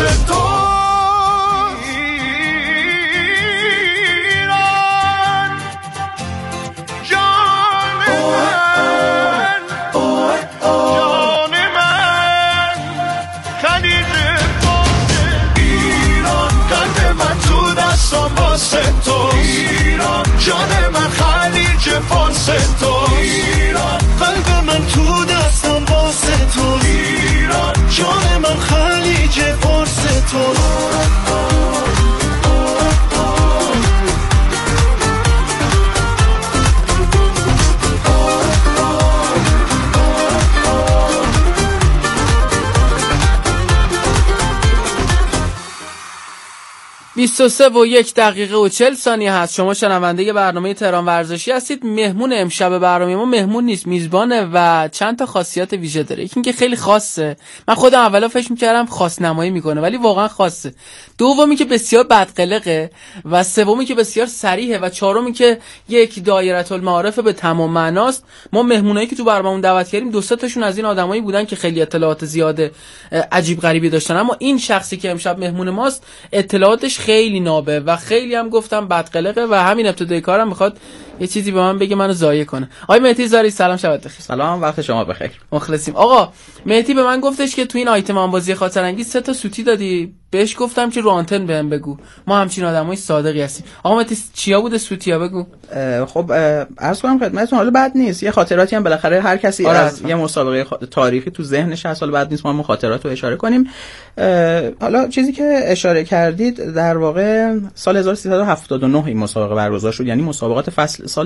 تو ایران جان من خلیج فارس تو ایران قلب من تو دستم واسه تو ایران جان من خلیج فارس تو بیست و 1 دقیقه و 40 ثانیه هست. شما شنونده برنامه تهران ورزشی هستید. مهمون امشب برنامه ما مهمون نیست، میزبانه و چند تا خاصیت ویژه داره. یکی اینکه خیلی خاصه، من خودم اولا فکر می‌کردم خاص نمایی میکنه ولی واقعا خاصه. دومی که بسیار بدقلقه و سومی که بسیار صریحه و چهارمی که یک دایره المعارف به تمام معناست. ما مهمونایی که تو برنامه‌مون دعوت کردیم دو سه تاشون از این آدمایی بودن که خیلی اطلاعات زیاد عجیب غریبی داشتن، اما این شخصی که امشب مهمون ماست اطلاعاتش خیلی نابه و خیلی هم گفتم بدقلقه و همین ابتدای کارم میخواد یه چیزی به من بگه منو ضایع کنه. آقای مهدی زاری سلام، شبت بخیر. سلام، وقت شما بخیر. مخلصیم. آقا مهدی به من گفتش که تو این آیتم آنبازی خاطر انگیز 3 تا سوتی دادی، بهش گفتم که رو آنتن بهم بگو، ما همچین آدمای صادقی هستیم. آقا مهدی چیا بوده سوتیا بگو. خب عرض کنم خدمتتون، حالا بد نیست، یه خاطراتی هم بالاخره هر کسی از یه مسابقه تاریخی تو ذهنش هست، حالا بد نیست ما خاطرات رو اشاره کنیم. حالا چیزی که اشاره کردید در واقع سال 1379 این مسابقه برگزار شد، یعنی مسابقات فصل سال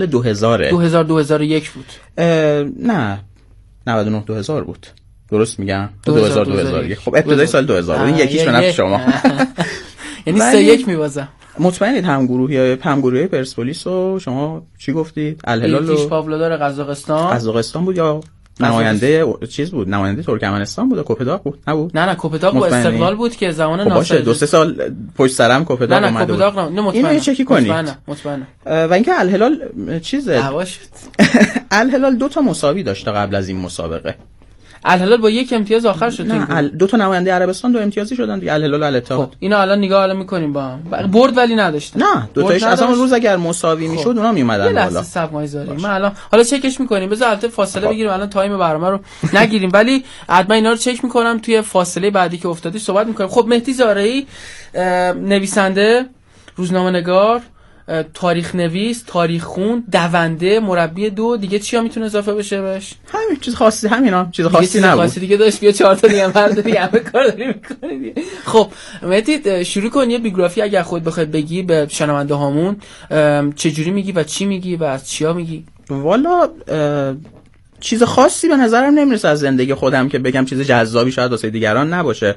2001 بود. نه 99 2000 بود، درست میگم؟ 2001. خب ابتدای سال 2000 این یکیش به نفع شما. یعنی 3-1 میوازه. مطمئنید همگروهی پرسپولیس رو شما چی گفتید؟ الهلال و پاولودار قزاقستان بود یا نماینده چیز بود، نماینده ترکمنستان بود، کوپداغ بود نبود؟ نه کوپداغ با استقلال بود که زمان ناصر 2-3 سال پشت سرم کوپداغ اومده بود. نه اینو چکی کنید. مطمئنم. و اینکه الهلال چیزه هواشت الهلال 2 تا مساوی داشته قبل از این مسابقه. الهلال با 1 امتیاز آخر شد. نه 2 تا نماینده عربستان 2 امتیازی شدن دیگه، الهلال و الاتحاد. خب اینو الان نگاه می‌کنیم با هم. برد ولی نداشتن. نه دو تاش اصلا روز اگر مساوی میشد اونا میومدن بالا. یه لحظه صبر مایزاری. من الان حالا چکش می‌کنیم. بذار البته فاصله بگیریم، الان تایم برنامه رو نگیریم ولی حتما اینا رو چک می‌کنم، توی فاصله بعدی که افتادی صحبت می‌کنیم. خب مهدی زارعی نویسنده، روزنامه‌نگار، تاریخ نویس، تاریخ خون، دونده، مربی 2، دیگه چیا میتونه اضافه بشه بهش؟ همین چیز خاصی، همینا چیز خاصی نبود. خاصی دیگه داشت، بیا 4 تا دیگه مرد دیگه همه کار داری می‌کنی دیگه. خب مهدی شروع کن یه بیوگرافی اگر خود بخوای بگی به شنونده هامون، چه جوری میگی و چی میگی و از چیا میگی؟ والا چیز خاصی به نظرم نمیرسه از زندگی خودم که بگم چیز جذابی شاید واسه دیگران نباشه.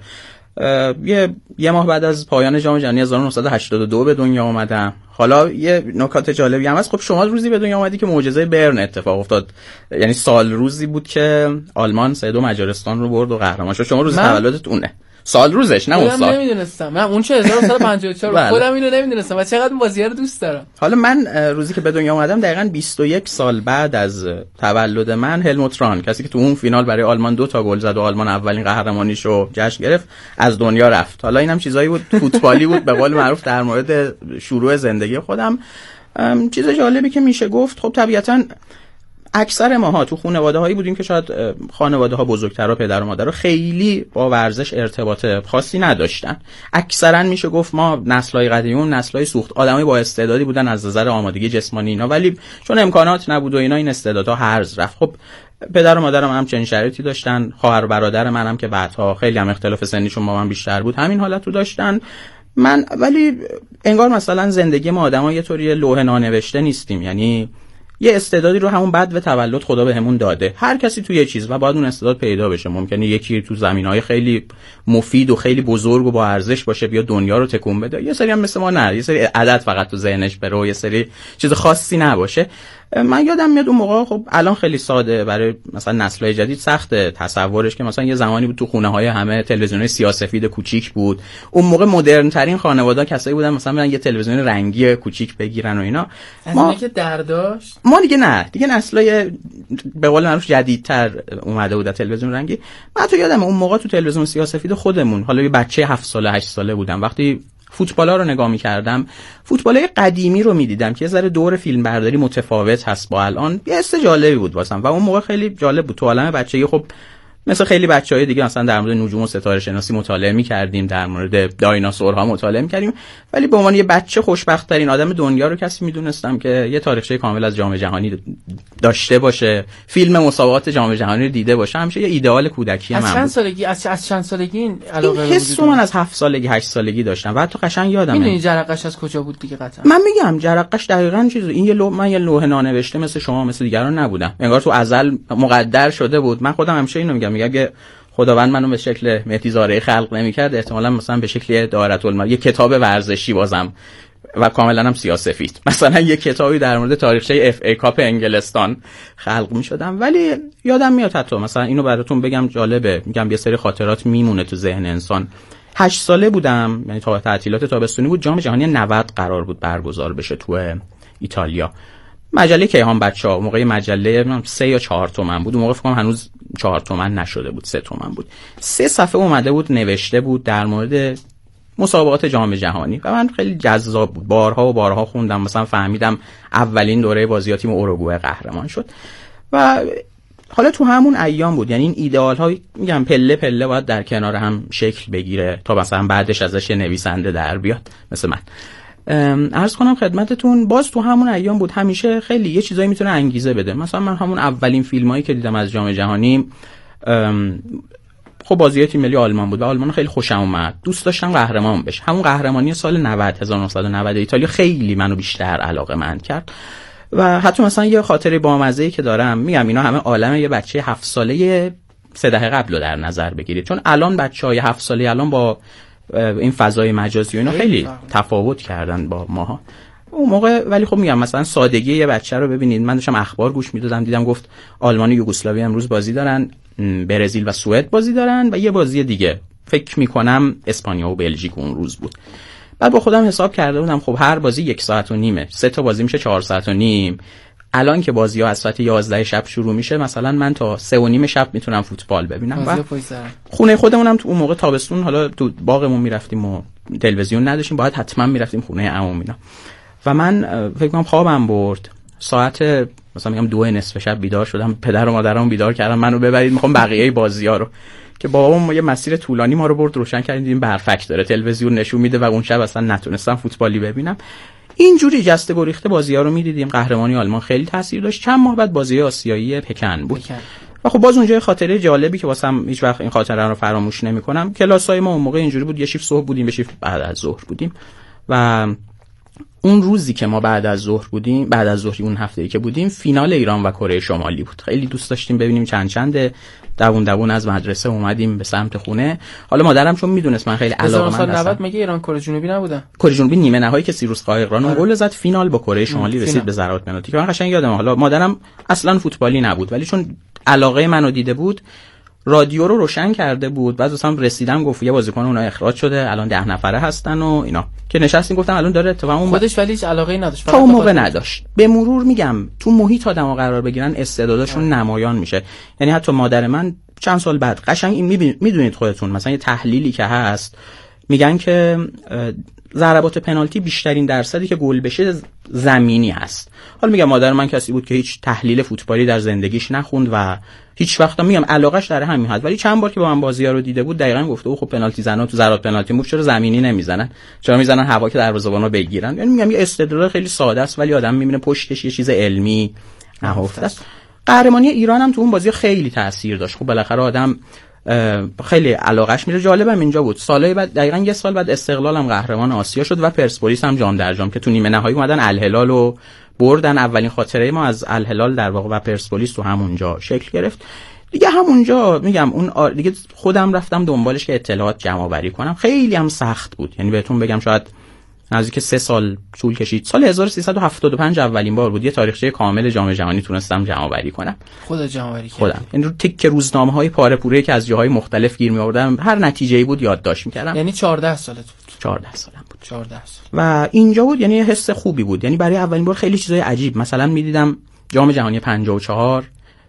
یه ماه بعد از پایان جام جهانی 1982 به دنیا اومدم. حالا یه نکات جالبی هم هست. خب شما روزی به دنیا اومدی که معجزه برن اتفاق افتاد، یعنی سال روزی بود که آلمان 3-2 مجارستان رو برد و قهرمان شد. شما روز تولدت اونه، سال روزش نه اون سال. نمیدونستم من اون چه 1954 خودم اینو نمیدونستم و چقدر بازی‌ها رو دوست دارم. حالا من روزی که به دنیا اومدم دقیقاً 21 سال بعد از تولد من، هلموت ران، کسی که تو اون فینال برای آلمان 2 تا گل زد و آلمان اولین قهرمانیشو جشن گرفت، از دنیا رفت. حالا اینم چیزایی بود فوتبالی بود به قول معروف در مورد شروع زندگی خودم. چیز جالبی که میشه گفت، خب طبیعتاً اکثر ماها تو خانواده‌هایی بودیم که شاید خانواده‌ها بزرگترها پدر و مادر خیلی با ورزش ارتباط خاصی نداشتن. اکثرا میشه گفت ما نسل‌های قدیمی، نسل‌های سوخت، آدمای با استعدادی بودن از نظر آمادگی جسمانی اینا، ولی چون امکانات نبود و اینا این استعدادها هرز رفت. خب پدر و مادرم هم چنین شرایطی داشتن، خواهر و برادر منم که بعدها خیلی هم اختلاف سنیشون با من بیشتر بود همین حالت رو داشتن. من ولی انگار مثلا زندگی ما آدم‌ها یه طوری لوح نانوشته نیستیم، یعنی یه استعدادی رو همون بعد و تولد خدا بهمون داده. هر کسی تو یه چیز و باید اون استعداد پیدا بشه. ممکنه یکی تو زمینهای خیلی مفید و خیلی بزرگ و با ارزش باشه، بیا دنیا رو تکون بده. یه سری هم مثل ما نه، یه سری عدد فقط تو ذهنش بره و یه سری چیز خاصی نباشه. من یادم میاد اون موقع، خب الان خیلی ساده برای مثلا نسل‌های جدید سخت تصورش که مثلا یه زمانی بود تو خونه‌های همه تلویزیون‌های سیاه‌سفید کوچیک بود. اون موقع مدرن ترین خانواده‌ها کسایی بودن مثلا برن یه تلویزیون رنگی کوچیک بگیرن و اینا. ما که درداش ما دیگه نسل‌های به قول معروف جدیدتر اومده بود تلویزیون رنگی. من تو یادم اون موقع تو تلویزیون سیاه‌سفید خودمون، حالا یه بچه 7 ساله 8 ساله بودم، وقتی فوتبالا رو نگاه می‌کردم، فوتبالای قدیمی رو می‌دیدم که یه ذره دور فیلمبرداری متفاوت هست با الان، یه حس جالبی بود واسم و اون موقع خیلی جالب بود. تو عالم بچگی خب مثل خیلی بچهای دیگه مثلا در مورد نجوم و ستاره شناسی مطالعه می‌کردیم، در مورد دایناسورها مطالعه می‌کردیم، ولی به عنوان یه بچه خوشبخت ترین آدم دنیا رو کسی می‌دونستم که یه تاریخچه کامل از جام جهانی داشته باشه، فیلم مسابقات جام جهانی رو دیده باشه. همیشه یه ایدئال کودکی من بود. از چند سالگی این علاقه این حسو من از 7 سالگی 8 سالگی داشتم و حتی قشنگ یادمه. می‌دونی جرقش از کجا بود دیگه قطعا؟ من میگم جرقش دقیقاً این من یه لوح نانوشته مثل شما مثل دیگران نبودم، انگار تو ازل مقدر شده بود. من خودم همیشه اینو میگم اگه خداوند منو به شکل مهدی زارعی خلق نمی‌کرد، احتمالاً مثلا به شکل دایرةالمعارف یه کتاب ورزشی بازم و کاملا هم سیاه‌سفید، مثلا یه کتابی در مورد تاریخچه اف ای کاپ انگلستان خلق می‌شدم. ولی یادم میاد حتی مثلا اینو براتون بگم جالبه، میگم یه سری خاطرات میمونه تو ذهن انسان. 8 ساله بودم، یعنی تا تعطیلات تابستونی بود، جام جهانی 90 قرار بود برگزار بشه تو ایتالیا. مجله کیهان بچه‌ها موقع مجله 3 یا 4 تومن بود، اون موقع فکر کنم هنوز 4 تومن نشده بود، 3 تومن بود. 3 صفحه اومده بود نوشته بود در مورد مسابقات جام جهانی و من خیلی جذاب بود. بارها و بارها خوندم، مثلا فهمیدم اولین دوره بازیات تیم اوروگوئه قهرمان شد. و حالا تو همون ایام بود، یعنی این ایدئال ها میگم پله پله باید در کنار هم شکل بگیره تا مثلا بعدش ازش نویسنده در بیاد مثل من. عرض کنم خدمتتون باز تو همون ایام بود. همیشه خیلی یه چیزایی میتونه انگیزه بده. مثلا من همون اولین فیلمایی که دیدم از جام جهانی خب بازی تیم ملی آلمان بود و آلمان خیلی خوشم اومد، دوست داشتم قهرمان بشه. همون قهرمانی سال 1990 ایتالیا خیلی منو بیشتر علاقه‌مند کرد. و حتی مثلا یه خاطره بامزه‌ای که دارم، میگم اینا همه عالم یه بچه 7 ساله 3 دهه قبل رو در نظر بگیرید، چون الان بچه‌های 7 ساله الان با این فضای مجازی و اینا خیلی تفاوت کردن با ماها اون موقع. ولی خب میگم مثلا سادگی یه بچه رو ببینید. من داشتم اخبار گوش میدادم، دیدم گفت آلمان و یوگسلاوی امروز بازی دارن، برزیل و سوئد بازی دارن و یه بازی دیگه فکر میکنم اسپانیا و بلژیک اون روز بود. بعد با خودم حساب کرده بودم خب هر بازی 1 ساعت و نیمه، 3 تا بازی میشه 4 ساعت و نیم. الان که بازی‌ها از ساعت 11 شب شروع میشه، مثلا من تا 3 و نیم شب میتونم فوتبال ببینم. و خونه خودمونم تو اون موقع تابستون حالا تو باغمون میرفتیم و تلویزیون نداشتیم، باید حتما میرفتیم خونه عمومینا. و من فکر کنم خوابم برد، ساعت مثلا میگم 2 نصف شب بیدار شدم، پدر و مادرم بیدار کردم منو ببرید میخوام بقیه بازی‌ها رو، که بابام یه مسیر طولانی ما رو برد روشن کردیم، دیدیم برفک داره تلویزیون نشون میده و اون شب اصلا نتونستم فوتبالی ببینم. اینجوری جسته گریخته بازی‌ها رو می‌دیدیم. قهرمانی آلمان خیلی تاثیر داشت. چند ماه بعد بازی آسیایی پکن بود. و خب باز اونجا خاطره جالبی که واسم هیچ وقت این خاطره رو فراموش نمی‌کنم، کلاسای ما اون موقع اینجوری بود، یه شیفت صبح بودیم، یه شیفت بعد از ظهر بودیم. و اون روزی که ما بعد از ظهر بودیم، بعد از ظهری اون هفته‌ای که بودیم، فینال ایران و کره شمالی بود. خیلی دوست داشتیم ببینیم، چند دوون از مدرسه اومدیم به سمت خونه. حالا مادرم چون میدونست من خیلی علاقه‌مند هستم. 90 مگه ایران کره جنوبی نبودن؟ کره جنوبی نیمه نهایی که سیروس قایقران گل زد، فینال با کره شمالی رسید به ضربات پنالتی. که من قشنگ یادم، حالا مادرم اصلا فوتبالی نبود ولی چون علاقه منو دیده بود رادیو رو روشن کرده بود. بعد مثلا رسیدم گفت یه بازیکن اونها اخراج شده، الان 10 نفره هستن و اینا، که نشستیم گفتم الان داره اتفاق خودش ولی هیچ علاقه‌ای نداشت، تا اون موقع نداشت. به مرور میگم تو محیط آدم‌ها قرار بگیرن استعداداشون نمایان میشه. یعنی حتی مادر من چند سال بعد قشنگ این میدونید خودتون، مثلا یه تحلیلی که هست میگن که ضربات پنالتی بیشترین درصدی که گل بشه زمینی هست. حالا میگم مادر من کسی بود که هیچ تحلیل فوتبالی در زندگیش نخوند و هیچ وقت میگم علاقش در همین حد، ولی چند بار که با من بازی‌ها رو دیده بود دقیقاً گفته او خب پنالتی زنا تو ضربات پنالتی موش چرا زمینی نمیزنن، چرا میزنن هوا که دروازه‌بانو بگیرن. یعنی میگم یه استدلال خیلی ساده است ولی آدم میبینه پشتش یه چیز علمی نهفته است. قهرمانی ایران هم تو اون بازی خیلی تاثیر داشت. خب بالاخره آدم خیلی علاقش میره. جالبم اینجا بود سالهای بعد، دقیقاً یه سال بعد استقلال هم قهرمان آسیا شد و پرسپولیس هم جام در جام، که تو نیمه نهایی اومدن الهلال رو بردن. اولین خاطره ما از الهلال در واقع و پرسپولیس تو همونجا شکل گرفت. دیگه همونجا میگم اون دیگه خودم رفتم دنبالش که اطلاعات جمع آوری کنم. خیلی هم سخت بود، یعنی بهتون بگم شاید نزدیک 3 سال طول کشید. سال 1375 اولین بار بود یه تاریخچه کامل جام جهانی تونستم جمع‌آوری کنم. خودت جمع‌آوری کردی؟ خودم. این تیک روزنامه‌های پاره پوره که از جاهای مختلف گیر می‌آوردم، هر نتیجه‌ای بود یادداشت می‌کردم. یعنی 14 سالت بود؟ 14 سالم بود. 14 سال. و اینجا بود، یعنی حس خوبی بود. یعنی برای اولین بار خیلی چیزای عجیب، مثلا می‌دیدم جام جهانی 54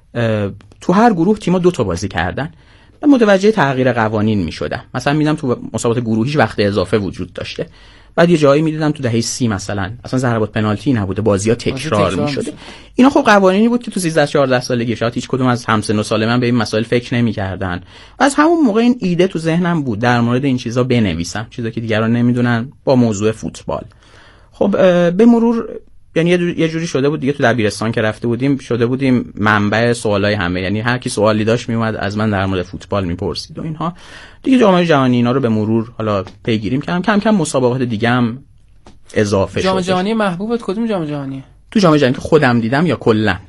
تو هر گروه تیم‌ها 2 تا بازی کردن. من متوجه تغییر قوانین می‌شدم. مثلا می‌دیدم تو مسابقات گروهیش وقت اضافه وجود داشته. بعد یه جایی می‌دیدم تو دهه 30 مثلا اصلا ضربات پنالتی نبوده، بازی‌ها تکرار می‌شده. اینا خب قوانینی بود که تو 13 14 سالگی شاید هیچ کدوم از همسن و سال من به این مسائل فکر نمی‌کردن. از همون موقع این ایده تو ذهنم بود در مورد این چیزا بنویسم، چیزایی که دیگران نمی‌دونن با موضوع فوتبال. خب به مرور یعنی یه جوری شده بود دیگه، تو دبیرستان که رفته بودیم شده بودیم منبع سوالای همه، یعنی هر کی سوالی داشت میومد از من در مورد فوتبال میپرسید و اینها دیگه. جام جهانی اینا رو به مرور حالا پیگیری کردم، کم کم مسابقات دیگه هم اضافه شد. جام جهانی محبوبت کدوم جام جهانی؟ تو جام جهانی که خودم دیدم یا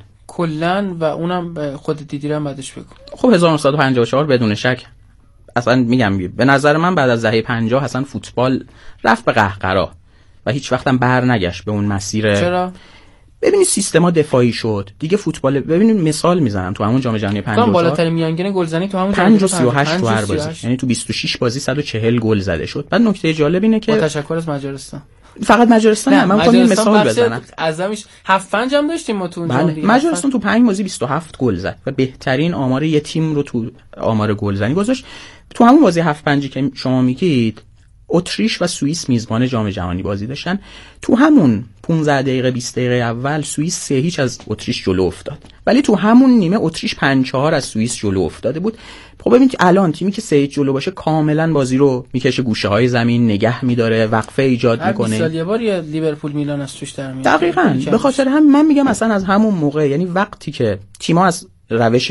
کلا و اونم خودت دیدی رو بعدش بگو. خب 1954 بدون شک اصلا میگم به نظر من بعد از دهه 50 اصلا فوتبال رفت به قهقرا و هیچ وقتم بر نگشت به اون مسیر. چرا؟ ببینید سیستما دفاعی شد دیگه. فوتبال ببینید مثال میزنم، تو همون جام جهانی 54 بالاترین میانگین گلزنی تو همون 5.38 تو هر بازی، یعنی تو 26 بازی 140 گل زده شد. بعد نکته جالب اینه که با تشکر از مجارستان، فقط مجارستان نه، من می‌خوام این مثال بزنم. اعظمش 7-5 هم داشتیم ما تو اون جام دیگه. مجارستان تو 5 بازی 27 گل زد و بهترین آمار یه تیم رو تو آمار گلزنی گذاشت. تو همون بازی 7-5 که شما میگید اتریش و سوئیس میزبان جام جهانی بازی داشتن. تو همون 15 دقیقه 20 دقیقه اول سوئیس 3-0 از اتریش جلو افتاد، ولی تو همون نیمه اتریش 5-4 از سوئیس جلو افتاده بود. خب ببینید الان تیمی که 3-0 جلو باشه کاملا بازی رو میکشه گوشه‌های زمین، نگه می‌داره، وقفه ایجاد میکنه. 20 سال یه بار لیورپول میلان از توش در میاد. دقیقاً به خاطر هم من میگم اصلا از همون موقع، یعنی وقتی که تیم‌ها از روش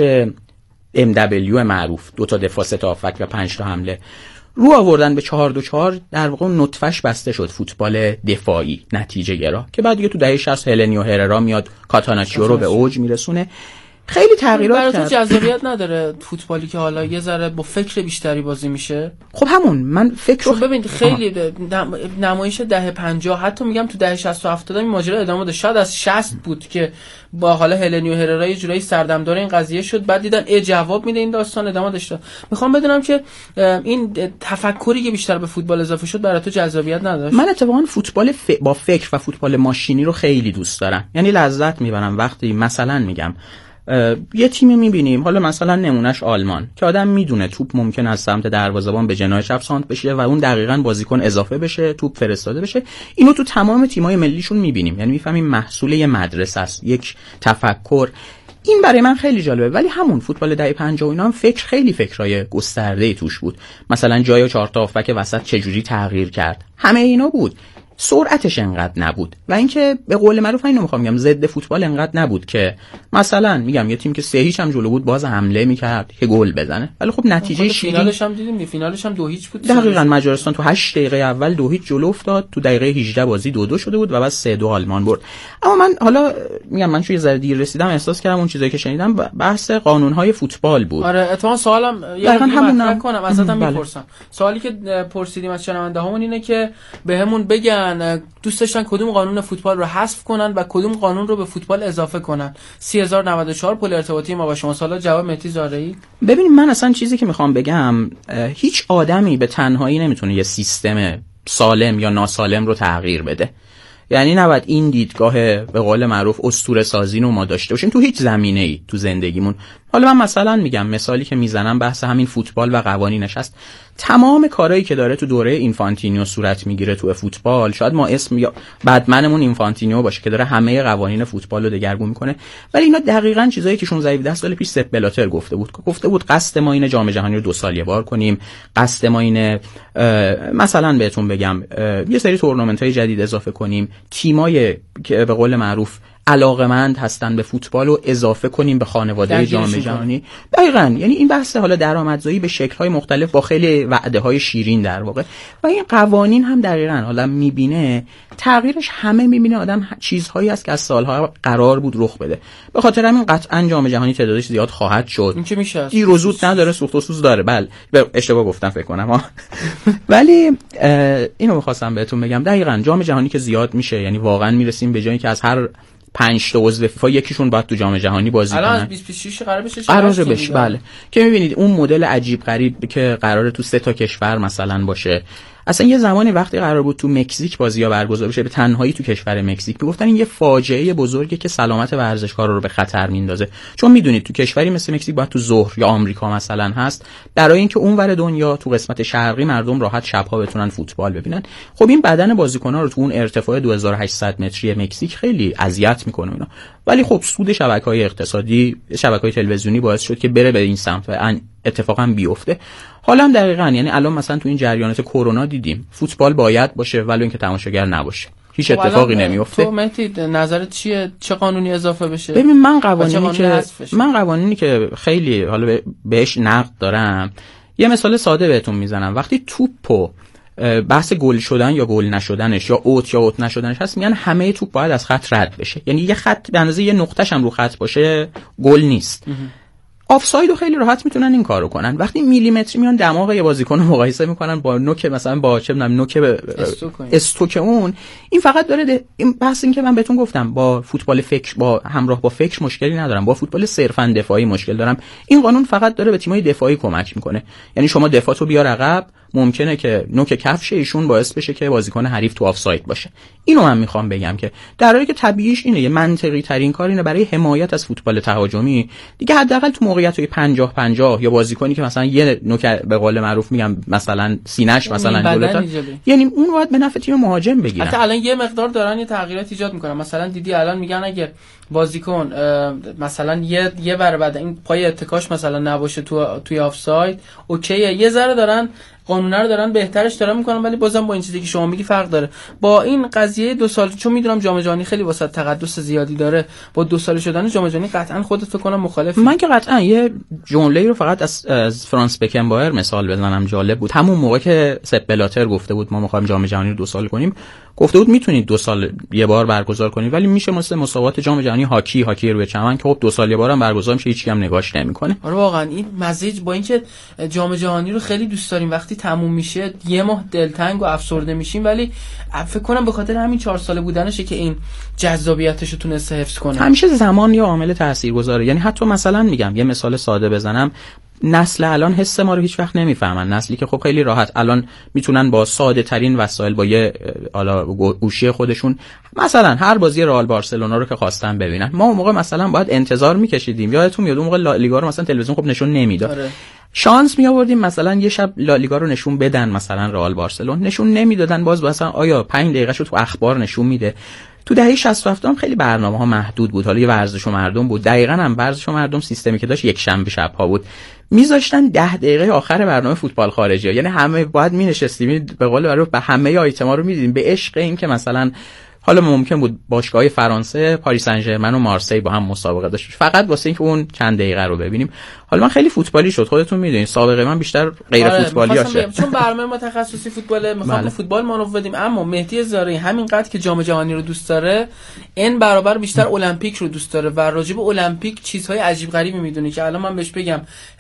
MW معروف 2 تا دفاع 3 تا هافک و 5 تا حمله رو آوردن به 4-2-4، در واقع نطفه‌اش بسته شد فوتبال دفاعی نتیجه گرا که بعد دیگه تو دهه 60 هلنیو هررا میاد کاتاناچیو رو به اوج میرسونه. خیلی تغییرات کرد. برای تو جذابیت نداره فوتبالی که حالا یه ذره با فکر بیشتری بازی میشه؟ خب همون من فکر رو ببین خیلی نمایش دهه 50 حتی میگم تو دهه 60 و 70 این ماجرا ادامه داشت. شاید از 60 بود که با حالا هلنیو هررا یه جورایی سردمدار این قضیه شد، بعد دیدن جواب میده این داستان ادامه داشت. میخوام بدونم که این تفکری که بیشتر به فوتبال اضافه شد برای تو جذابیت نداشت؟ من اتفاقا فوتبال با فکر و فوتبال ماشینی رو خیلی دوست دارم. یعنی لذت میبرم وقتی مثلا میگم یه تیمی میبینیم، حالا مثلا نمونهش آلمان، که آدم میدونه توپ ممکن از سمت دروازه‌بان به جناح چپ سانت بشه و اون دقیقاً بازیکن اضافه بشه، توپ فرستاده بشه. اینو تو تمام تیم‌های ملیشون میبینیم، یعنی میفهمیم محصول یه مدرسه است، یک تفکر. این برای من خیلی جالبه. ولی همون فوتبال دهه 50 اینا هم فکر خیلی فکرای گسترده‌ای توش بود. مثلا جای 4 تا هافبک وسط چجوری تغییر کرد، همه اینا بود. سرعتش انقدر نبود و اینکه به قول معروف اینو میخوام بگم ضد فوتبال انقدر نبود که مثلا میگم یه تیم که 3-0 هم جلو بود باز حمله میکرد که گل بزنه. ولی خب نتیجه فینالش هم دیدیم، فینالش هم 2-0 بود. دقیقاً مجارستان تو 8 دقیقه اول 2-0 جلو افتاد، تو دقیقه 18 بازی 2-2 شده بود و بعد 3-2 آلمان برد. اما من حالا میگم من چون یه ذره دیر رسیدم احساس کردم اون چیزایی که شنیدم بحث قانون‌های فوتبال بود. آره اتفاقا سوالم یه همون کنم ازتم میپرسم. سوالی که پرسیدیم از شنونده‌هامون اینه که بهمون بگن دوست داشتن کدوم قانون فوتبال رو حذف کنن و کدوم قانون رو به فوتبال اضافه کنن. 30094 پل ارتباطی ما با شما. سوالا جواب مهدی زارعی. ببینید من اصلا چیزی که میخوام بگم، هیچ آدمی به تنهایی نمیتونه یه سیستم سالم یا ناسالم رو تغییر بده. یعنی نباید این دیدگاه به قول معروف اسطوره سازی رو ما داشته باشیم تو هیچ زمینه‌ای تو زندگیمون. حالا من مثلا میگم مثالی که میزنم بحث همین فوتبال و قوانینش هست. تمام کارهایی که داره تو دوره اینفانتینیو صورت میگیره تو فوتبال، شاید ما اسم یا بدمنمون اینفانتینیو باشه که داره همه قوانین فوتبال رو دگرگون میکنه، ولی اینا دقیقاً چیزایی که 16 سال پیش سپ بلاتر گفته بود قصد ما اینه جام جهانی رو 2 سال یه بار کنیم، قصد ما اینه مثلا بهتون بگم یه سری تورنمنت‌های جدید اضافه کنیم، تیمای که به قول معروف علاقمند هستن به فوتبال و اضافه کنیم به خانواده جام جهانی. دقیقاً، یعنی این بحث حالا درآمدزایی به شکل‌های مختلف با خیلی وعده‌های شیرین در واقع، و این قوانین هم دقیقاً حالا می‌بینه تغییرش، همه می‌بینه آدم چیزهایی است که از سال‌ها قرار بود رخ بده. به خاطر همین قطعاً جام جهانی تعدادش زیاد خواهد شد. این که میشه دیر و زود نداره، سوخت و سوز داره. بله اشتباه گفتم فکر کنم ولی اینو می‌خواستم بهتون بگم، دقیقاً جام جهانی که زیاد میشه، یعنی واقعاً میرسیم به جایی که از هر 5 تا عضو فیفا یکیشون باید تو جام جهانی بازی کنه. الان از 2026 قرار بشه بله، که می‌بینید اون مدل عجیب غریب که قراره تو 3 تا کشور مثلا باشه. اصلا یه زمانی وقتی قرار بود تو مکزیک بازی‌ها برگزار بشه، به تنهایی تو کشور مکزیک، میگفتن این یه فاجعه بزرگه که سلامت ورزشکارا رو به خطر میندازه. چون میدونید تو کشوری مثل مکزیک باید تو ظهر یا آمریکا مثلا هست، برای اینکه اونور دنیا تو قسمت شرقی مردم راحت شب‌ها بتونن فوتبال ببینن. خب این بدن بازیکن‌ها رو تو اون ارتفاع 2800 متری مکزیک خیلی اذیت میکنه اینا. ولی خب سود شبکه‌های اقتصادی، شبکه‌های تلویزیونی باعث شد که بره به این سمت و اتفاقا بیفته. حالا هم دقیقاً، یعنی الان مثلا تو این جریانات کرونا دیدیم فوتبال باید باشه ولی اینکه تماشاگر نباشه، هیچ اتفاقی نمیفته. تو مهدی نظرت چیه؟ چه قانونی اضافه بشه؟ ببین من قوانینی که خیلی حالا بهش نقد دارم، یه مثال ساده بهتون میزنم. وقتی توپو بحث گل شدن یا گل نشدنش یا اوت نشدنش هست، میگن همه توپ باید از خط رد بشه، یعنی یه خط به اندازه یه نقطه‌ش هم رو خط باشه گل نیست. آفسایدو خیلی راحت میتونن این کارو کنن. وقتی میلیمتری میان دماغ یه بازیکن رو مقایسه میکنن با نوک، مثلا با چه میدونم نوک استوک اون، این فقط داره این بحث این که من بهتون گفتم با فوتبال فکر، با همراه با فکر مشکلی ندارم، با فوتبال صرفا دفاعی مشکل دارم. این قانون فقط داره به تیم‌های دفاعی کمک میکنه. یعنی شما دفاعتو بیار عقب، ممکنه که نوک کفش ایشون باعث بشه که بازیکن حریف تو آفساید باشه. اینو من میخوام بگم که در حالی که طبیعیش اینه، یه منطقی ترین کار اینه برای حمایت از فوتبال تهاجمی دیگه، حداقل تو موقعیت‌های 50-50 یا بازیکنی که مثلا یه نوک به قول معروف میگم مثلا سینه‌اش مثلا جلوتر، یعنی اون باید به نفع تیم مهاجم بگیره. حتی الان یه مقدار دارن یه تغییرات ایجاد میکنن. مثلا دیدی الان میگن اگه بازیکن مثلا یه بر بعد این پای اتکاش مثلا نباشه توی آفساید، اوکیه، یه ذره دارن قانونا رو دارن بهترش دارن میکنن، ولی بازم با این چیزی که شما میگی فرق داره. با این قضیه 2 سال، چون میدونم جام جهانی خیلی واسه تقدس زیادی داره، با 2 سال شدن جام جهانی قطعا خودت فکر کنم مخالفی. من که قطعا یه جمله‌ای رو فقط از فرانس بکنبایر مثال بزنم، جالب بود. همون موقع که سپ بلاتر گفته بود ما می‌خوایم جام جهانی رو 2 سال کنیم، گفته بود میتونید 2 سال یه بار برگزار کنید، ولی میشه مثل مسابقات جام جهانی هاکی روی چمن که خب 2 سال یه بارم برگزار میشه، هیچ کی هم نگاش نمیکنه. آره واقعا این مزیج، با اینکه جام جهانی رو خیلی دوست داریم، وقتی تموم میشه یه ماه دلتنگ و افسرده میشیم، ولی فکر کنم به خاطر همین 4 ساله بودنشه که این جذابیتش رو تونسته حفظ کنه. همیشه زمان یا عامل تاثیرگذاره. یعنی حتی مثلا میگم یه مثال ساده بزنم، نسل الان حس ما رو هیچ وقت نمیفهمن. نسلی که خب خیلی راحت الان میتونن با ساده ترین وسایل، با یه گوشی خودشون مثلا هر بازی رئال بارسلونا رو که خواستن ببینن. ما اون موقع مثلا باید انتظار میکشیدیم، یادتون میاد اون موقع لالیگا رو مثلا تلویزیون خب نشون نمیداد. شانس می آوردیم مثلا یه شب لالیگا رو نشون بدن، مثلا رئال بارسلون نشون نمیدادن، باز مثلا آیا 5 دقیقه شو تو اخبار نشون میده. تو دهه 60 و 70 هم خیلی برنامه‌ها محدود بود، حالا یه ورزش و مردم بود. دقیقاً هم ورزش و مردم سیستمی که داشت یک شنبه شب‌ها بود، میذاشتن 10 دقیقه آخر برنامه فوتبال خارجی، یعنی همه باید مینشستیم به قول معروف به همه آیتما رو میدیدیم، به عشق این که مثلا حالا ممکن بود باشگاه فرانسه پاریس سن ژرمن و مارسی با هم مسابقه داشت، فقط واسه اینکه اون چند دقیقه رو ببینیم. حالا من خیلی فوتبالی شد، خودتون میدونید سابقه من بیشتر غیر فوتبالیاشه، چون برنامه ما تخصصی فوتباله، میخوام فوتبال مانو بدیم. اما مهدی زاری همینقدر که جام جهانی رو دوست داره، این برابر بیشتر المپیک رو دوست داره و راجع به المپیک چیزهای عجیب غریبی میدونه که الان من بهش بگم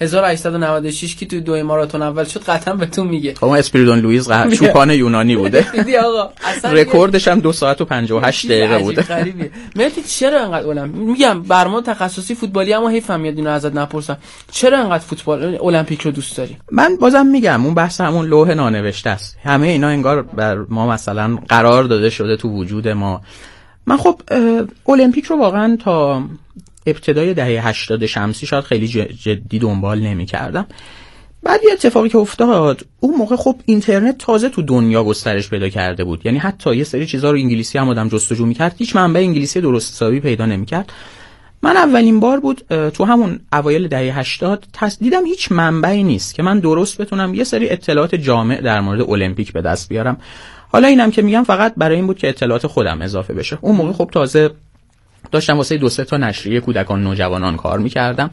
1896 که توی دوی ماراتون اول شد قطعا بهتون میگه. خب اسپریدون لوئیس چوپان یونانی بوده. دیدی آقا اصلا رکوردش هم 2 ساعت و 58 دقیقه بوده. مهدی چرا انقدر المپیک میگم برنامه تخصصی فوتبالی، اما حیفم میاد اینو ازت نپرسم، چرا انقدر فوتبال المپیک رو دوست داری؟ من بازم میگم اون بحث همون لوح نانوشته است. همه اینا انگار بر ما مثلا قرار داده شده تو وجود ما. من خب المپیک رو واقعا تا ابتدای دهه 80 شمسی شاید خیلی جدی دنبال نمی‌کردم. بعد یه اتفاقی که افتاد اون موقع، خب اینترنت تازه تو دنیا گسترش پیدا کرده بود، یعنی حتی یه سری چیزا رو انگلیسی هم آدم جستجو می‌کرد، هیچ منبع انگلیسی درست حسابی پیدا نمی‌کرد. من اولین بار بود تو همون اوایل دهه 80 دیدم هیچ منبعی نیست که من درست بتونم یه سری اطلاعات جامع در مورد المپیک به دست بیارم. حالا اینم که میگم فقط برای این بود که اطلاعات خودم اضافه بشه. اون موقع خب تازه داشتم واسه 2-3 تا نشریه کودکان نوجوانان کار میکردم.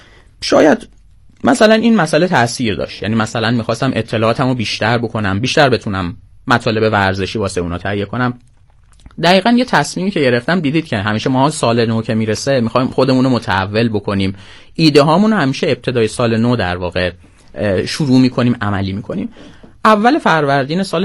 شاید مثلا این مسئله تأثیر داشت، یعنی مثلا میخواستم اطلاعاتمو بیشتر بکنم، بیشتر بتونم مطالب ورزشی واسه اونا تهیه کنم. دقیقاً یه تصمیمی که گرفتم، دیدید که همیشه ما سال نو که میرسه میخوایم خودمون رو متحول بکنیم، ایده هامون رو همیشه ابتدای سال نو در واقع شروع میکنیم، عملی میکنیم. اول فروردین سال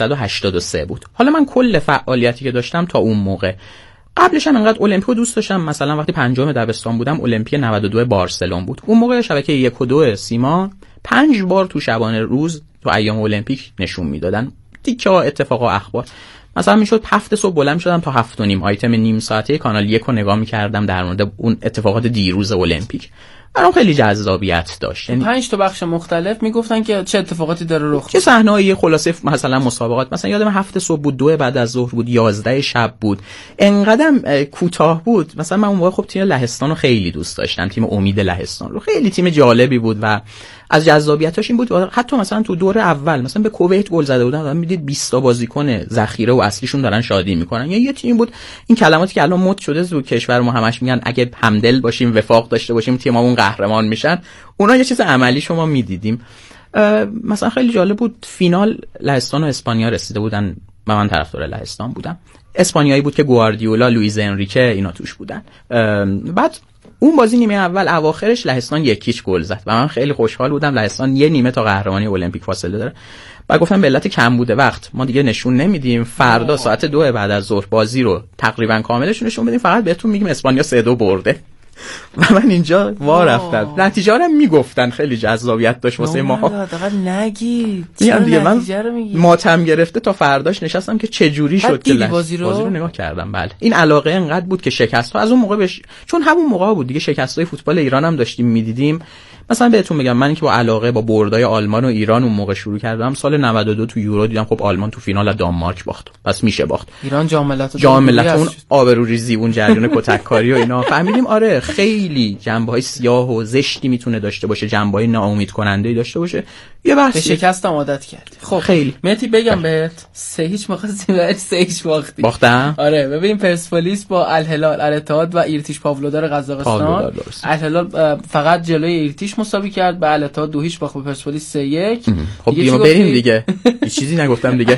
1383 بود. حالا من کل فعالیتی که داشتم تا اون موقع، قبلش هم انقدر المپیکو دوست داشتم، مثلا وقتی پنجم دبستان بودم المپیک 92 بارسلون بود. اون موقع شبکه 1 و 2 سیما 5 بار تو شبانه روز تو ایام المپیک نشون میدادن، تیکه‌ها، اتفاقا، اخبار. مثلا میشد 7 صبح بلند شدم تا 7:30 آیتم نیم ساعته کانال 1 رو نگاه می‌کردم در مورد اون اتفاقات دیروز المپیک. برام خیلی جذابیت داشت. یعنی 5 تا بخش مختلف میگفتن که چه اتفاقاتی داره رخ چه صحنه‌ای، خلاصه مثلا مسابقات، مثلا یادم 7 صبح بود، 2 بعد از ظهر بود، 11 شب بود. انقدرم کوتاه بود. مثلا من اون موقع خب تیم لهستان رو خیلی دوست داشتم، تیم امید لهستان رو، خیلی تیم جالبی بود و از جذابیتش این بود حتی مثلا تو دور اول مثلا به کویت گل زده بودن، مثلا میدید 20 تا بازیکن ذخیره و اصلیشون دارن شادی میکنن. یا یه تیم بود، این کلماتی که الان مد شده تو کشور ما همش میگن اگه همدل باشیم، وفاق داشته باشیم، تیممون قهرمان میشن. اونا یه چیز عملی شما میدیدیم. مثلا خیلی جالب بود، فینال لهستان و اسپانیا رسیده بودن و من طرفدار لهستان بودم. اسپانیایی بود که گواردیولا، لوئیز انریکه اینا توش بودن. بعد اون بازی نیمه اول اواخرش لهستان 1-0 گل زد و من خیلی خوشحال بودم. لهستان یه نیمه تا قهرمانی المپیک فاصله داره. بعد گفتم به علت کم بوده وقت ما دیگه نشون نمیدیم، فردا ساعت 2 بعد از ظهر بازی رو تقریبا کاملش نشون بدیم، فقط بهتون میگیم اسپانیا 3-2 برده. و من اینجا وا رفتم. نتیجه رو میگفتن، خیلی جذابیت داشت واسه ما. حداقل نگید. دیگه من ماتم گرفته تا فرداش نشستم که چه جوری شد که بازی رو نگاه کردم. بله، این علاقه انقدر بود که شکست‌ها از اون موقع چون همون موقع بود دیگه، شکست‌های فوتبال ایران هم داشتیم می‌دیدیم. مثلا بهتون بگم من که با علاقه با بردای آلمان و ایران اون موقع شروع کردم، سال 92 تو یورو دیدم خب آلمان تو فینال از دانمارک باخت، پس میشه باخت. ایران جام ملت اون آبروریزی، اون جریان کتککاری و اینا، فهمیدیم آره خیلی جنبه‌های سیاه و زشتی میتونه داشته باشه، جنبه‌های ناامید کننده داشته باشه. یه بحث به شکستم عادت کردی. خب خیلی مهدی بگم بهت 3-0 می‌خواستیم بعد 3-0 باختم. آره ببین پرسپولیس با الهلال، الاتحاد و ایرتیش پاولودار قزاقستان. الهلال فقط جلوی ایرتیش مساوی کرد، به الاتحاد 2-0 باخت، به پرسپولیس 3-1. خب دیگه بریم دیگه. هیچ چیزی نگفتم دیگه.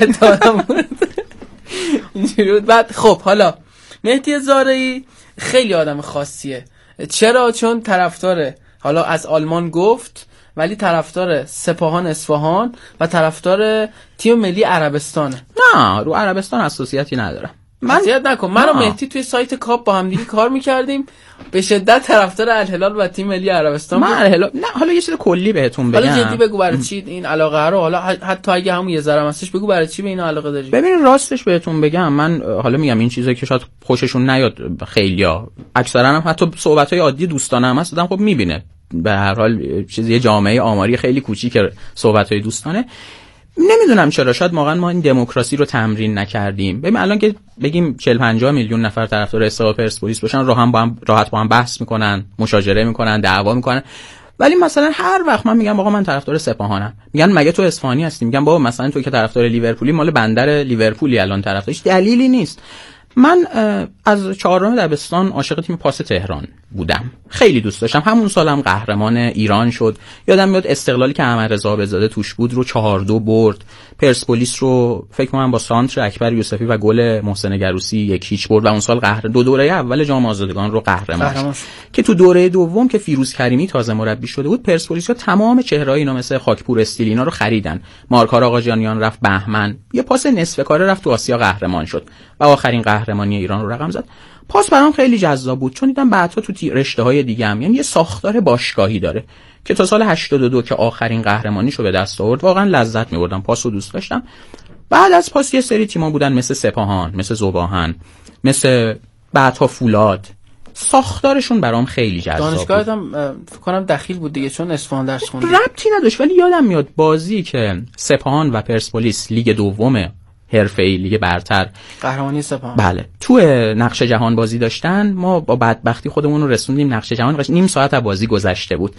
اینجوری بود. بعد خب حالا مهدی زارعی خیلی آدم خاصیه. چرا؟ چون طرفدار، حالا از آلمان گفت، ولی طرفدار سپاهان اصفهان و طرفدار تیم ملی عربستانه. نه، رو عربستان حساسیتی ندارم. من زیاد نکن. من و مهدی توی سایت کاپ با هم دیگه کار می‌کردیم، به شدت طرفدار الهلال و تیم ملی عربستان. من الهلال نه، حالا یه چیز کلی بهتون بگم. حالا جدی بگو برای چی این علاقه رو، حالا حتی اگه همون یه ذره هستش بگو برای چی به این علاقه داری. ببین راستش بهتون بگم، من حالا میگم این چیزایی که شاید خوششون نیاد خیلیا، اکثرا هم حتی صحبت‌های عادی دوستانه هم هستن، خب میبینه به هر حال چیز یه جامعه آماری خیلی کوچیک صحبت‌های دوستانه. نمیدونم چرا، شاید واقعا ما این دموکراسی رو تمرین نکردیم. ببین الان که بگیم 40-50 میلیون نفر طرفدار استقلال پرسپولیس باشن، راحت با هم بحث میکنن، مشاجره میکنن، دعوا میکنن. ولی مثلا هر وقت من میگم آقا من طرفدار سپاهانم، میگن مگه تو اصفهانی هستی؟ میگم بابا مثلا تو که طرفدار لیورپولی، مال بندر لیورپولی الان طرفدارش، دلیلی نیست. من از 4 دبستان عاشق تیم پاس تهران بودم، خیلی دوست داشتم. همون سالم قهرمان ایران شد. یادم میاد استقلالی که احمد رضا عابدزاده توش بود رو 4-2 برد. پرسپولیس رو فکر کنم با سانتر اکبر یوسفی و گل محسن گروسی 1-0 برد و اون سال دوره اول جام آزادگان رو قهرمان شد. که تو دوره دوم که فیروز کریمی تازه مربی شده بود، پرسپولیس‌ها تمام چهره‌های اینا مثل خاکپور استیل اینا رو خریدن. مارکار آقاجانیان رفت بهمن، یه پاس نصف کاره رفت تو آسیا قهرمان شد و آخرین قهرمانی ایران رو رقم زد. پاس برام خیلی جذاب بود، چون دیدم بعدها تو رشته‌های دیگه هم یعنی یه ساختار باشگاهی داره که تا سال 82 که آخرین قهرمانیشو به دست آورد واقعا لذت می‌بردم، پاسو دوست داشتم. بعد از پاس یه سری تیم‌ها بودن مثل سپاهان، مثل ذوباهن، مثل بعدها فولاد. ساختارشون برام خیلی جذاب بود. دانشگاهت هم فکر کنم دخیل بود دیگه، چون اصفهان درس خوندی. ربطی نداشت، ولی یادم میاد بازی که سپاهان و پرسپولیس لیگ دوم حرفه‌ای، لیگ برتر، قهرمانی سپاهان، بله، تو نقش جهان بازی داشتن. ما با بدبختی خودمون رو رسوندیم نقش جهان، نیم ساعت از بازی گذشته بود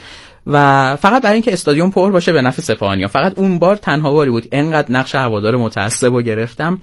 و فقط برای اینکه استادیوم پر باشه به نفع سپاهانیا، فقط اون بار تنها باری بود انقدر نقش هوادار متعصب رو گرفتم.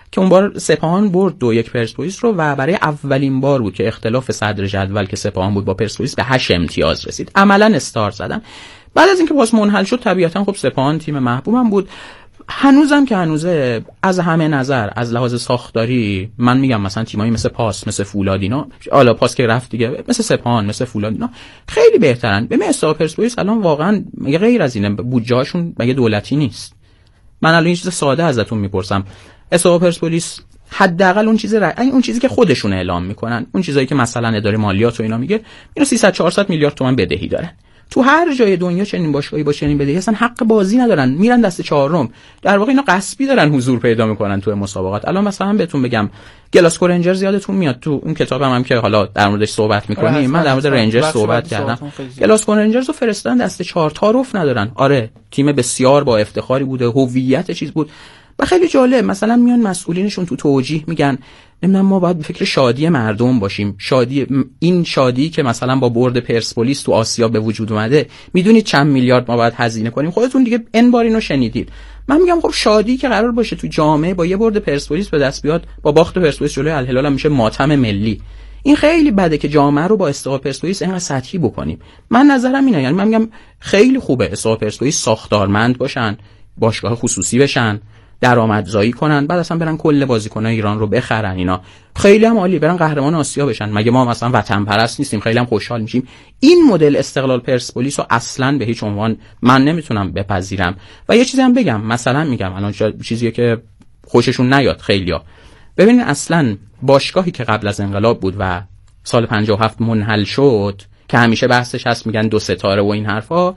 که اون بار سپاهان برد 2-1 پرسپولیس رو و برای اولین بار بود که اختلاف صدر جدول که سپاهان بود با پرسپولیس به 8 امتیاز رسید. عملاً استارت زدن. بعد از اینکه باز منحل شد طبیعتاً خب سپاهان تیم محبوبم بود. هنوزم که هنوزه از همه نظر از لحاظ ساختاری من میگم مثلا تیمایی مثل پاس، مثل فولاد اینا، حالا پاس که رفت دیگه، مثل سپاهان، مثل فولاد اینا خیلی بهترن. به مثلا پرسپولیس الان واقعا مگه غیر از اینه بودجه‌هاشون مگه دولتی نیست؟ من الان این چیز ساده ازتون میپرسم، استا پرسپولیس حداقل اون چیزی که خودشون اعلام میکنن، اون چیزایی که مثلا اداره مالیات و اینا میگه، اینا 300-400 میلیارد تومان بدهی دارن. تو هر جای دنیا چنین باشگاهی با چنین بدهی اصلا حق بازی ندارن، میرن دست چهارم. در واقع اینا غصبی دارن حضور پیدا میکنن تو مسابقات. الان مثلا بهتون بگم گلاسکو رنجرز یادتون میاد تو اون کتابم هم که حالا در موردش صحبت میکنیم، من در مورد رنجرز صحبت کردم. گلاسکو رنجرز رو فرستادن دست 4 تعارف ندارن. آره تیم بسیار با افتخاری بوده، هویت چیز بود و خیلی جالب. مثلا میان مسئولینشون تو توجیه میگن نمیدونم ما باید به فکر شادی مردم باشیم، این شادی که مثلا با برد پرسپولیس تو آسیا به وجود اومده، میدونید چند میلیارد ما باید هزینه کنیم، خودتون دیگه ان بار اینو شنیدید. من میگم خب شادی که قرار باشه تو جامعه با یه برد پرسپولیس به دست بیاد، با باخت پرسپولیس جلوی الهلال هم میشه ماتم ملی. این خیلی بده که جامعه رو با استقلال پرسپولیس اینقدر سطحی بکنیم. من نظرم اینه، یعنی من میگم خیلی خوبه استقلال پرسپولیس ساختارمند باشن، باشگاه خصوصی بشن، درآمدزایی کنن، بعد اصلا برن کل بازیکنان ایران رو بخرن. اینا خیلی هم عالی، برن قهرمان آسیا بشن. مگه ما مثلا وطن پرست نیستیم؟ خیلی هم خوشحال میشیم. این مدل استقلال پرسپولیس رو اصلا به هیچ عنوان من نمیتونم بپذیرم. و یه چیزی هم بگم، مثلا میگم الان چیزیه که خوششون نیاد خیلیا، ببینید اصلا باشگاهی که قبل از انقلاب بود و سال 57 منحل شد که همیشه بحثش هست، میگن 2 ستاره و این حرفا،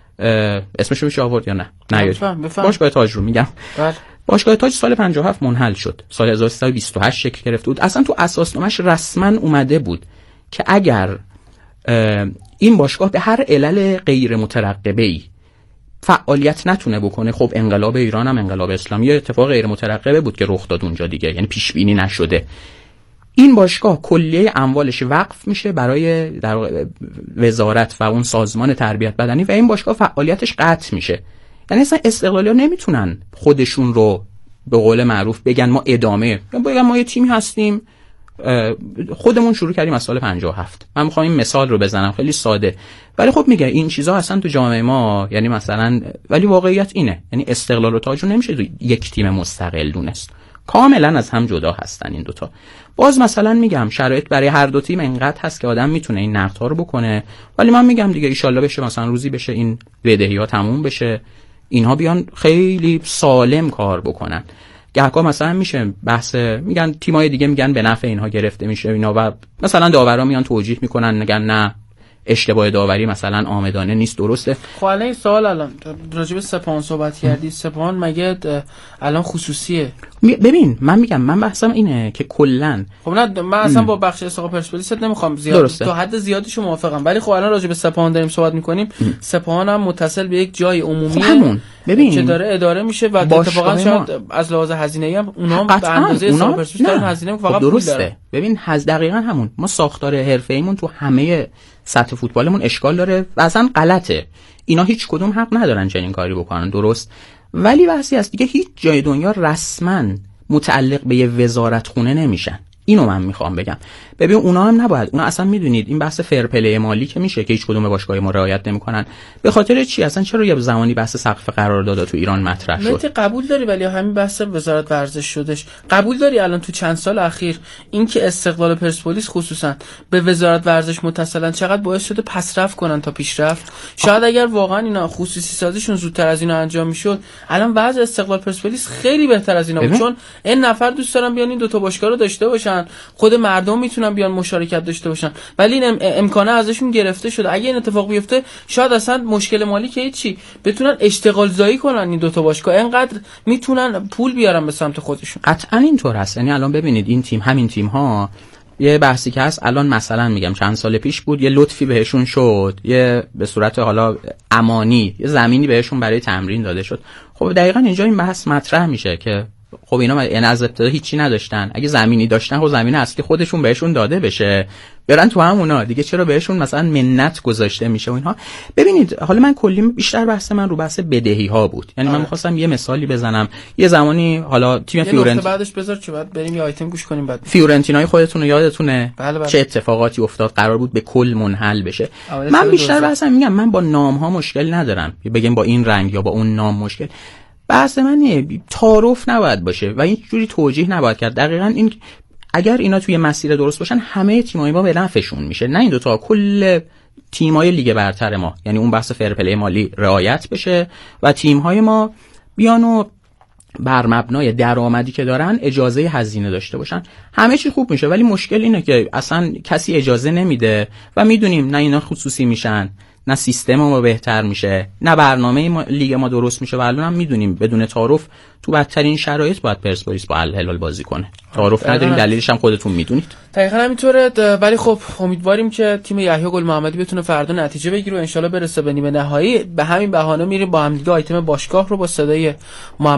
اسمشو میشه آورد یا نه؟ باشگاه تاج رو میگم. باشگاه تاج سال 57 منحل شد. سال 1328 شکل گرفته بود. اصلا تو اساسنامه‌اش رسما اومده بود که اگر این باشگاه به هر علل غیر مترقبه‌ای فعالیت نتونه بکنه، خب انقلاب ایران هم انقلاب اسلامی اتفاق غیر مترقبه بود که رخ داد اونجا دیگه، یعنی پیش بینی نشده. این باشگاه کلیه اموالش وقف میشه برای در وزارت و اون سازمان تربیت بدنی و این باشگاه فعالیتش قطع میشه. یعنی اصلا استقلالی‌ها نمیتونن خودشون رو به قول معروف بگن ما ادامه، بگن ما یه تیمی هستیم خودمون شروع کردیم از سال 57. من میخوام این مثال رو بزنم خیلی ساده، ولی خب میگه این چیزا اصلا تو جامعه ما، یعنی مثلا، ولی واقعیت اینه، یعنی استقلال و تاج نمیشه یک تیم مستقل دونست، کاملا از هم جدا هستن این دوتا. باز مثلا میگم شرایط برای هر دو تیم اینقدر هست که آدم میتونه این نقدها رو بکنه، ولی من میگم دیگه ایشالله بشه مثلا روزی بشه این بدهی‌ها تموم بشه، اینها بیان خیلی سالم کار بکنن. گهگاه مثلا میشه بحث، میگن تیمای دیگه میگن به نفع اینها گرفته میشه اینا و مثلا داورا میان توجیه میکنن، میگن نه اشتباه داوری مثلا عامدانه نیست، درسته. خب الان این سوال، الان راجع به سپاهان صحبت کردی، سپاهان مگه الان خصوصیه؟ ببین من میگم، من بحثم اینه که کلا خب نه من اصلا با بخش استقلال پرسپولیس نمیخوام زیاد تا حد زیادیش موافقم، ولی خب الان راجع به سپاهان داریم صحبت میکنیم. سپاهان هم متصل به یک جای عمومی ببین که داره اداره میشه و اتفاقا شاید از لحاظ هزینه‌ای هم اونها به اندازه استقلال پرسپولیس دارن هزینه فقط پول داره. ببین دقیقاً همون، ما ساختار حرفه‌ایمون تو همه سطح فوتبالمون اشکال داره و اصلا غلطه. اینا هیچ کدوم حق ندارن چنین کاری بکنن، درست، ولی بحثی هست دیگه هیچ جای دنیا رسما متعلق به یه وزارت خونه نمیشن. اینو من میخوام بگم. ببین اونا هم نباید، اونا اصلا میدونید این بحث فرپلی مالی که میشه که هیچ کدوم باشگاه ما رعایت نمیکنن. به خاطر چی اصلا؟ چرا یه زمانی بحث سقف قرارداد تو ایران مطرح شد؟ مت قبول داری، ولی همین بحث وزارت ورزش شدش قبول داری الان تو چند سال اخیر این که استقلال پرسپولیس خصوصا به وزارت ورزش متصلن چقدر باعث شده پسرفت کنن تا پیشرفت. شاید اگر واقعا اینا خصوصی سازیشون زودتر از اینا انجام میشد الان وضع استقلال پرسپولیس خیلی بهتر از اینا بود، چون این نفر دوست دارن بیان این دو تا باشگاه رو داشته باشن، خود مردم میتونن بیان مشارکت داشته باشن، ولی این امکانه ازشون گرفته شده. اگه این اتفاق بیفته شاید اصلا مشکل مالی که هیچی، بتونن اشتغال زایی کنن این دو تا باشگاه، اینقدر میتونن پول بیارن به سمت خودشون. قطعا اینطور هست. یعنی الان ببینید این تیم، همین تیم ها، یه بحثی که هست الان مثلا میگم چند سال پیش بود یه لطفی بهشون شد، یه به صورت حالا امانی یه زمینی بهشون برای تمرین داده شد. خب دقیقاً اینجا این بحث مطرح میشه که خب اینا یعنی از ابتدا هیچی نداشتن، اگه زمینی داشتن خب زمین اصلی خودشون بهشون داده بشه، برن تو همونا دیگه، چرا بهشون مثلا منت گذاشته میشه و اینها. ببینید حالا من کلی بیشتر بحث من رو بحث بدهی ها بود، یعنی من می‌خواستم یه مثالی بزنم. یه زمانی حالا تیم فیورنتینا بعدش بذار که بعد بریم یه آیتم گوش کنیم. بعد فیورنتینای خودتون رو یادتونه بله. چه اتفاقاتی افتاد، قرار بود به کل منحل بشه. من بیشتر بحثم میگم من با نام ها مشکل ندارم، بگیم با این رنگ یا با اون نام مشکل، بحث من تعارف نباید باشه و این جوری توجیه نباید کرد. دقیقاً این اگر اینا توی مسیر درست باشن همه تیم‌های ما به نفعشون میشه، نه این دو تا، کل تیم‌های لیگ برتر ما، یعنی اون بحث فرپلی مالی رعایت بشه و تیم‌های ما بیان و بر مبنای درآمدی که دارن اجازه هزینه داشته باشن، همه چی خوب میشه. ولی مشکل اینه که اصلا کسی اجازه نمیده و میدونیم نه اینا خصوصی میشن، نه سیستم ما بهتر میشه، نه برنامه ما لیگ ما درست میشه و الان هم میدونیم بدون تعارف تو بدترین شرایط باید پرسپولیس با الهلال بازی کنه. تعارف نداریم، دلیلش هم خودتون میدونید. دقیقاً همینطوره. ولی خب امیدواریم که تیم یحیی گل محمدی بتونه فردا نتیجه بگیره و ان شاءالله برسه به نیمه نهایی. به همین بهانه میریم با هم دیگه آیتم باشگاه رو با صدای